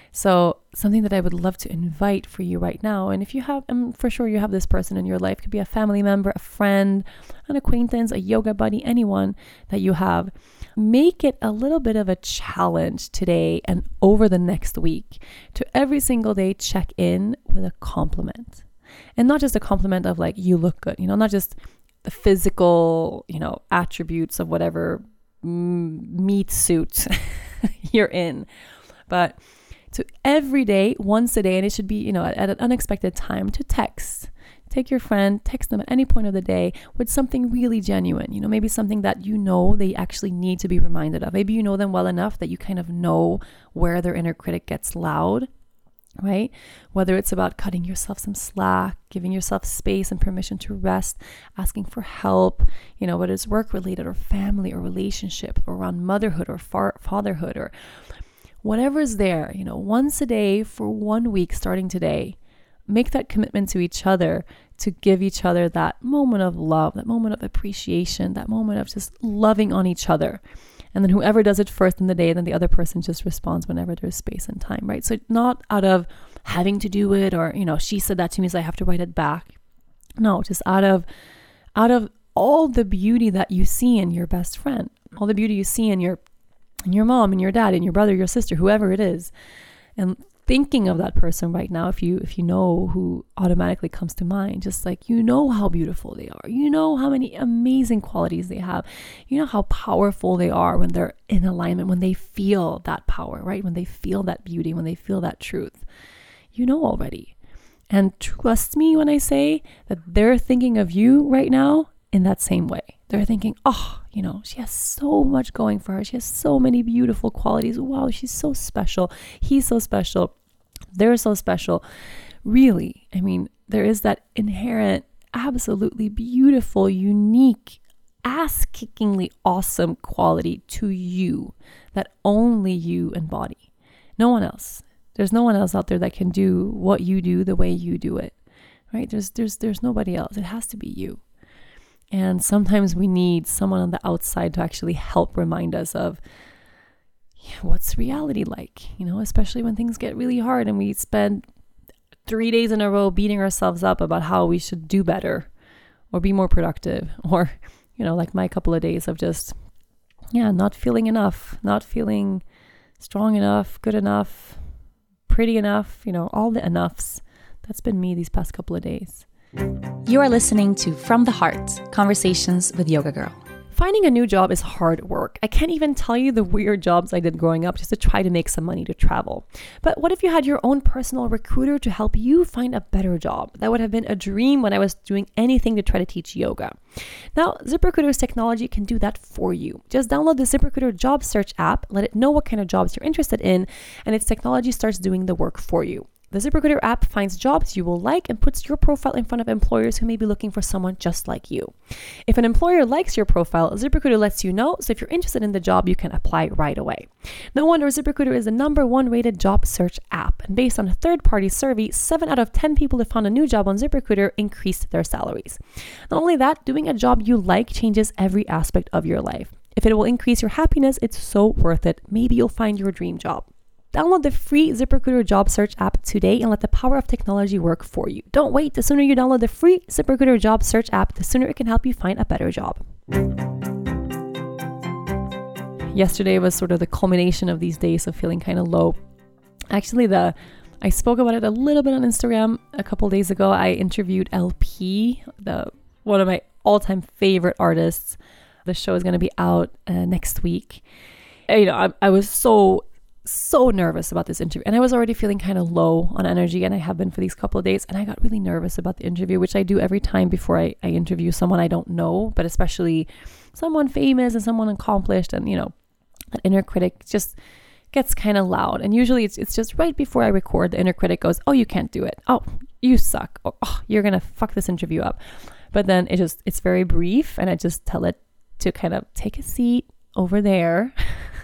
So something that I would love to invite for you right now, and if you have, I'm for sure you have this person in your life, could be a family member, a friend, an acquaintance, a yoga buddy, anyone that you have, make it a little bit of a challenge today and over the next week to every single day check in with a compliment. And not just a compliment of like, you look good, you know, not just the physical, you know, attributes of whatever mm, meat suit you're in, but to every day, once a day, and it should be, you know, at, at an unexpected time, to text. Take your friend, text them at any point of the day with something really genuine, you know, maybe something that you know they actually need to be reminded of. Maybe you know them well enough that you kind of know where their inner critic gets loud. Right? Whether it's about cutting yourself some slack, giving yourself space and permission to rest, asking for help, you know, whether it's work related or family or relationship or around motherhood or far- fatherhood or whatever is there, you know, once a day for one week starting today, make that commitment to each other to give each other that moment of love, that moment of appreciation, that moment of just loving on each other. And then whoever does it first in the day, then the other person just responds whenever there's space and time, right? So not out of having to do it or, you know, she said that to me, so I have to write it back. No, just out of, out of all the beauty that you see in your best friend, all the beauty you see in your, in your mom and your dad and your brother, your sister, whoever it is. And thinking of that person right now, if you if you know who automatically comes to mind, just like, you know how beautiful they are, you know how many amazing qualities they have, you know how powerful they are when they're in alignment, when they feel that power, right? When they feel that beauty, when they feel that truth, you know already. And trust me when I say that they're thinking of you right now in that same way. They're thinking, oh, you know, she has so much going for her. She has so many beautiful qualities. Wow, she's so special. He's so special. They're so special. Really, I mean, there is that inherent, absolutely beautiful, unique, ass-kickingly awesome quality to you that only you embody. No one else. There's no one else out there that can do what you do the way you do it, right? There's there's there's nobody else. It has to be you. And sometimes we need someone on the outside to actually help remind us of, yeah, what's reality like, you know, especially when things get really hard and we spend three days in a row beating ourselves up about how we should do better or be more productive, or, you know, like my couple of days of just, yeah, not feeling enough, not feeling strong enough, good enough, pretty enough, you know, all the enoughs. That's been me these past couple of days. You are listening to From the Heart, Conversations with Yoga Girl. Finding a new job is hard work. I can't even tell you the weird jobs I did growing up just to try to make some money to travel. But what if you had your own personal recruiter to help you find a better job? That would have been a dream when I was doing anything to try to teach yoga. Now, ZipRecruiter's technology can do that for you. Just download the ZipRecruiter job search app, let it know what kind of jobs you're interested in, and its technology starts doing the work for you. The ZipRecruiter app finds jobs you will like and puts your profile in front of employers who may be looking for someone just like you. If an employer likes your profile, ZipRecruiter lets you know, so if you're interested in the job, you can apply right away. No wonder ZipRecruiter is the number one rated job search app. And based on a third-party survey, seven out of ten people who found a new job on ZipRecruiter increased their salaries. Not only that, doing a job you like changes every aspect of your life. If it will increase your happiness, it's so worth it. Maybe you'll find your dream job. Download the free ZipRecruiter job search app today and let the power of technology work for you. Don't wait. The sooner you download the free ZipRecruiter job search app, the sooner it can help you find a better job. Yesterday was sort of the culmination of these days of feeling kind of low. Actually, the I spoke about it a little bit on Instagram a couple days ago. I interviewed L P, the one of my all-time favorite artists. The show is going to be out uh, next week. And, you know, I, I was so so nervous about this interview, and I was already feeling kind of low on energy, and I have been for these couple of days, and I got really nervous about the interview, which I do every time before I, I interview someone I don't know, but especially someone famous and someone accomplished, and you know, that inner critic just gets kind of loud. And usually it's it's just right before I record, the inner critic goes, oh, you can't do it, oh, you suck, oh, oh you're gonna fuck this interview up. But then it just it's very brief, and I just tell it to kind of take a seat over there.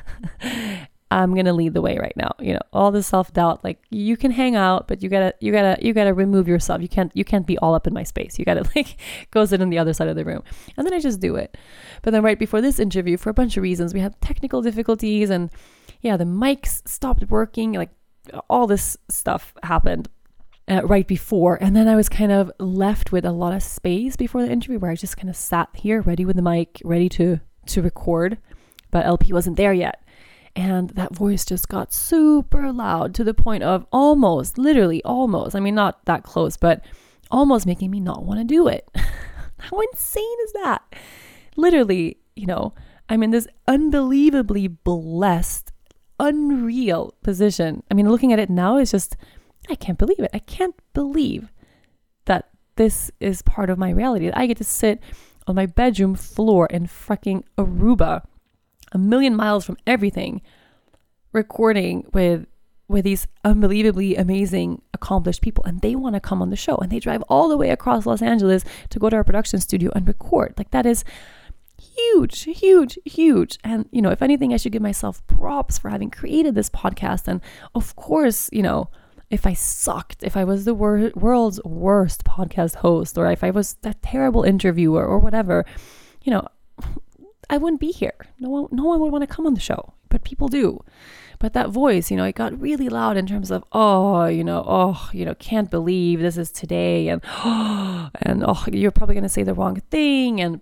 I'm going to lead the way right now. You know, all the self-doubt, like you can hang out, but you gotta, you gotta, you gotta remove yourself. You can't, you can't be all up in my space. You gotta like go sit on the other side of the room. And then I just do it. But then right before this interview, for a bunch of reasons, we had technical difficulties, and yeah, the mics stopped working. Like all this stuff happened uh, right before. And then I was kind of left with a lot of space before the interview where I just kind of sat here ready with the mic, ready to, to record, but L P wasn't there yet. And that voice just got super loud to the point of almost, literally almost, I mean, not that close, but almost making me not want to do it. How insane is that? Literally, you know, I'm in this unbelievably blessed, unreal position. I mean, looking at it now, it's just, I can't believe it. I can't believe that this is part of my reality. That I get to sit on my bedroom floor in fucking Aruba, a million miles from everything, recording with with these unbelievably amazing, accomplished people, and they want to come on the show, and they drive all the way across Los Angeles to go to our production studio and record. Like that is huge, huge, huge. And you know, if anything, I should give myself props for having created this podcast. And of course, you know, if I sucked, if I was the wor- world's worst podcast host, or if I was that terrible interviewer or whatever, you know, I wouldn't be here. No one, no one would want to come on the show, but people do. But that voice, you know, it got really loud in terms of, oh, you know, oh, you know, can't believe this is today. And, oh, and, oh, you're probably going to say the wrong thing. And,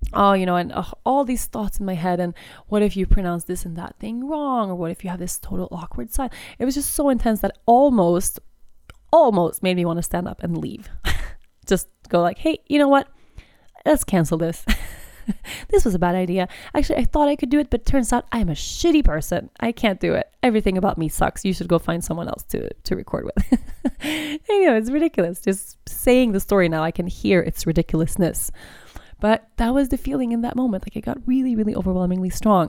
oh, you know, and uh, all these thoughts in my head. And what if you pronounce this and that thing wrong? Or what if you have this total awkward side? It was just so intense that almost, almost made me want to stand up and leave. Just go like, hey, you know what? Let's cancel this. This was a bad idea. Actually, I thought I could do it, but it turns out I'm a shitty person. I can't do it. Everything about me sucks. You should go find someone else to, to record with. I know, it's ridiculous. Just saying the story now, I can hear its ridiculousness. But that was the feeling in that moment. Like it got really, really overwhelmingly strong.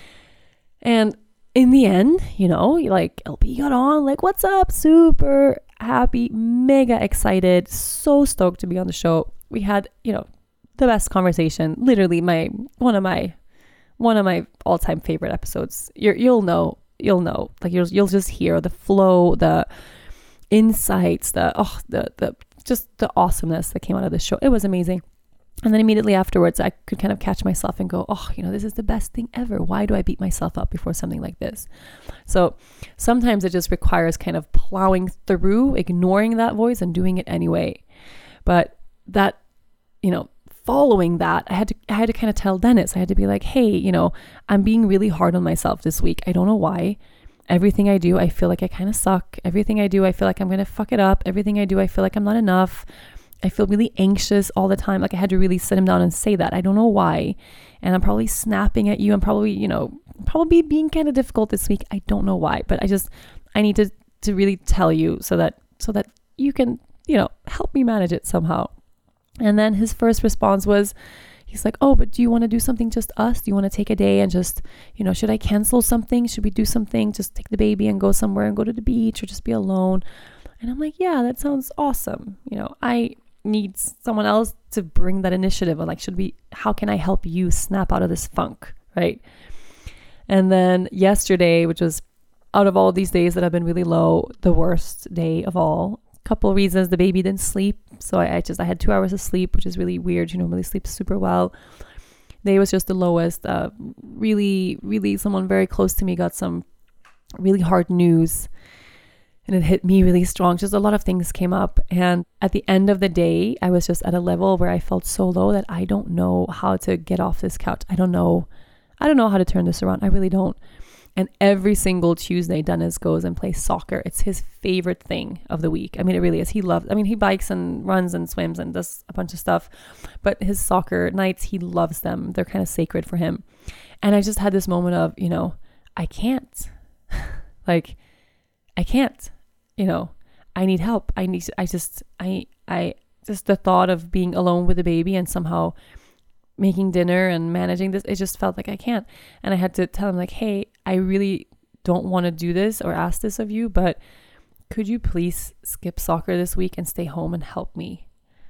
And in the end, you know, like L P got on, like, what's up? Super happy, mega excited, so stoked to be on the show. We had, you know, the best conversation, literally my, one of my, one of my all-time favorite episodes. You're, you'll know, you'll know, like you'll, you'll just hear the flow, the insights, the, oh, the, the, just the awesomeness that came out of this show. It was amazing. And then immediately afterwards, I could kind of catch myself and go, oh, you know, this is the best thing ever. Why do I beat myself up before something like this? So sometimes it just requires kind of plowing through, ignoring that voice and doing it anyway. But that, you know, following that, I had to, I had to kind of tell Dennis, I had to be like, hey, you know, I'm being really hard on myself this week. I don't know why. Everything I do, I feel like I kind of suck. Everything I do, I feel like I'm going to fuck it up. Everything I do, I feel like I'm not enough. I feel really anxious all the time. Like I had to really sit him down and say that. I don't know why. And I'm probably snapping at you. I'm probably, you know, probably being kind of difficult this week. I don't know why, but I just, I need to, to really tell you so that, so that you can, you know, help me manage it somehow. And then his first response was, he's like, oh, but do you want to do something just us? Do you want to take a day and just, you know, should I cancel something? Should we do something? Just take the baby and go somewhere and go to the beach or just be alone? And I'm like, yeah, that sounds awesome. You know, I need someone else to bring that initiative. Or like, should we, how can I help you snap out of this funk? Right. And then yesterday, which was out of all these days that have been really low, the worst day of all. Couple of reasons. The baby didn't sleep, so I, I just I had two hours of sleep, which is really weird. You normally sleep super well. Day was just the lowest. Uh, really, really, someone very close to me got some really hard news, and it hit me really strong. Just a lot of things came up, and at the end of the day, I was just at a level where I felt so low that I don't know how to get off this couch. I don't know, I don't know how to turn this around. I really don't. And every single Tuesday, Dennis goes and plays soccer. It's his favorite thing of the week. I mean, it really is. He loves, I mean, he bikes and runs and swims and does a bunch of stuff. But his soccer nights, he loves them. They're kind of sacred for him. And I just had this moment of, you know, I can't. like, I can't. You know, I need help. I need, I just, I, I, just the thought of being alone with a baby and somehow making dinner and managing this, it just felt like I can't. And I had to tell him like, hey, I really don't want to do this or ask this of you, but could you please skip soccer this week and stay home and help me?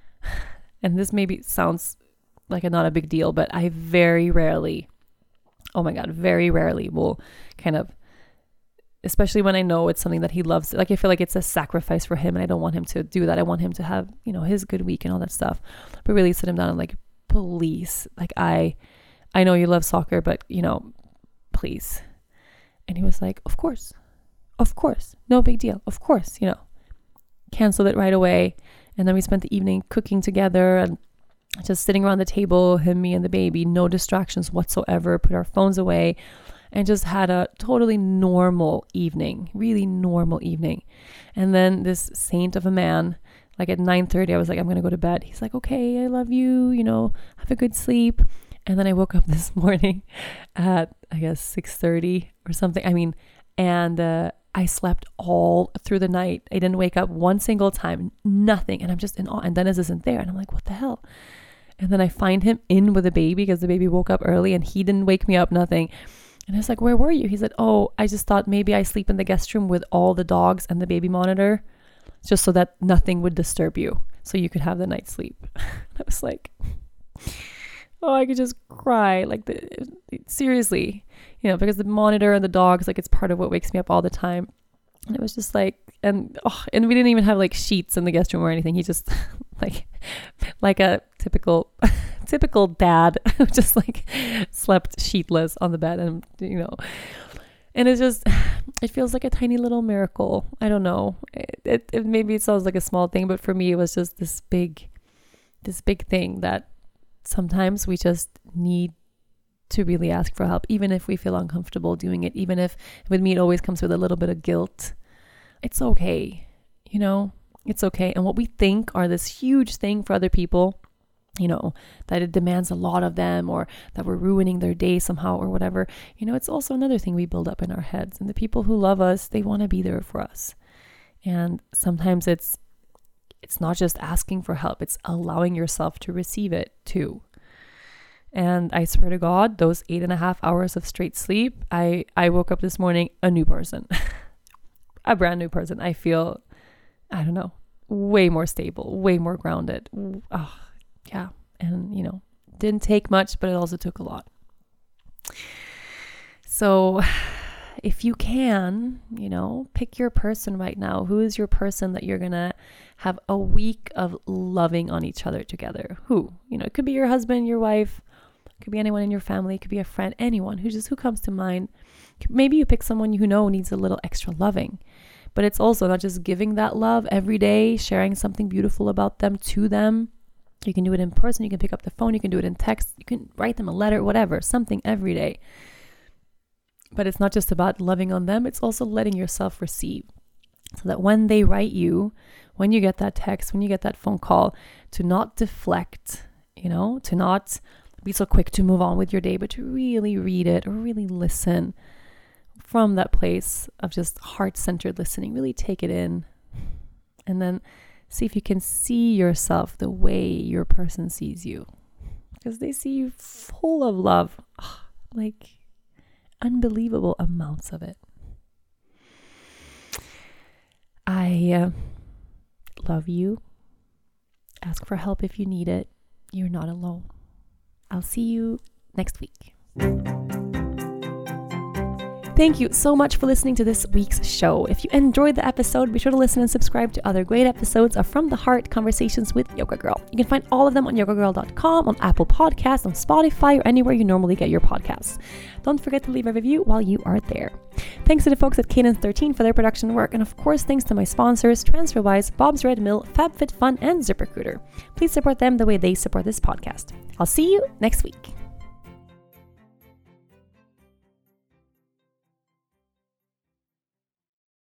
And this maybe sounds like a not a big deal, but I very rarely, oh my God, very rarely will kind of, especially when I know it's something that he loves. Like I feel like it's a sacrifice for him and I don't want him to do that. I want him to have, you know, his good week and all that stuff, but really sit him down and like, please, like I, I know you love soccer, but you know, please. And he was like, of course, of course, no big deal. Of course, you know, canceled it right away. And then we spent the evening cooking together and just sitting around the table, him, me, and the baby, no distractions whatsoever, put our phones away and just had a totally normal evening, really normal evening. And then this saint of a man, like at nine thirty, I was like, I'm going to go to bed. He's like, okay, I love you, you know, have a good sleep. And then I woke up this morning at, I guess, six thirty or something. I mean, and uh, I slept all through the night. I didn't wake up one single time, nothing. And I'm just in awe. And Dennis isn't there. And I'm like, what the hell? And then I find him in with the baby because the baby woke up early and he didn't wake me up, nothing. And I was like, where were you? He said, oh, I just thought maybe I sleep in the guest room with all the dogs and the baby monitor, just so that nothing would disturb you, so you could have the night's sleep. I was like, oh, I could just cry. Like, the, seriously, you know, because the monitor and the dogs, like, it's part of what wakes me up all the time. And it was just like, and oh, and we didn't even have like sheets in the guest room or anything. He just like, like a typical, typical dad, who just like slept sheetless on the bed, and you know. And it's just, it feels like a tiny little miracle. I don't know. It, it, it maybe it sounds like a small thing, but for me, it was just this big, this big thing that sometimes we just need to really ask for help, even if we feel uncomfortable doing it, even if with me it always comes with a little bit of guilt. It's okay, you know, it's okay. And what we think are this huge thing for other people, you know, that it demands a lot of them or that we're ruining their day somehow or whatever, you know, it's also another thing we build up in our heads. And the people who love us, they want to be there for us. And sometimes it's it's not just asking for help, it's allowing yourself to receive it too. And I swear to God, those eight and a half hours of straight sleep, I, I woke up this morning a new person, a brand new person. I feel, I don't know, way more stable, way more grounded. Oh, yeah. And, you know, didn't take much, but it also took a lot. So if you can, you know, pick your person right now. Who is your person that you're going to have a week of loving on each other together? Who? You know, it could be your husband, your wife, it could be anyone in your family, it could be a friend, anyone who just, who comes to mind. Maybe you pick someone you know needs a little extra loving, but it's also not just giving that love every day, sharing something beautiful about them to them. You can do it in person, you can pick up the phone, you can do it in text, you can write them a letter, whatever, something every day. But it's not just about loving on them, it's also letting yourself receive. So that when they write you, when you get that text, when you get that phone call, to not deflect, you know, to not be so quick to move on with your day, but to really read it or really listen from that place of just heart-centered listening. Really take it in and then see if you can see yourself the way your person sees you, because they see you full of love, oh, like unbelievable amounts of it. I uh, love you. Ask for help if you need it. You're not alone. I'll see you next week. Thank you so much for listening to this week's show. If you enjoyed the episode, be sure to listen and subscribe to other great episodes of From the Heart Conversations with Yoga Girl. You can find all of them on yoga girl dot com, on Apple Podcasts, on Spotify, or anywhere you normally get your podcasts. Don't forget to leave a review while you are there. Thanks to the folks at Cadence thirteen for their production work, and of course thanks to my sponsors, TransferWise, Bob's Red Mill, FabFitFun, and ZipRecruiter. Please support them the way they support this podcast. I'll see you next week.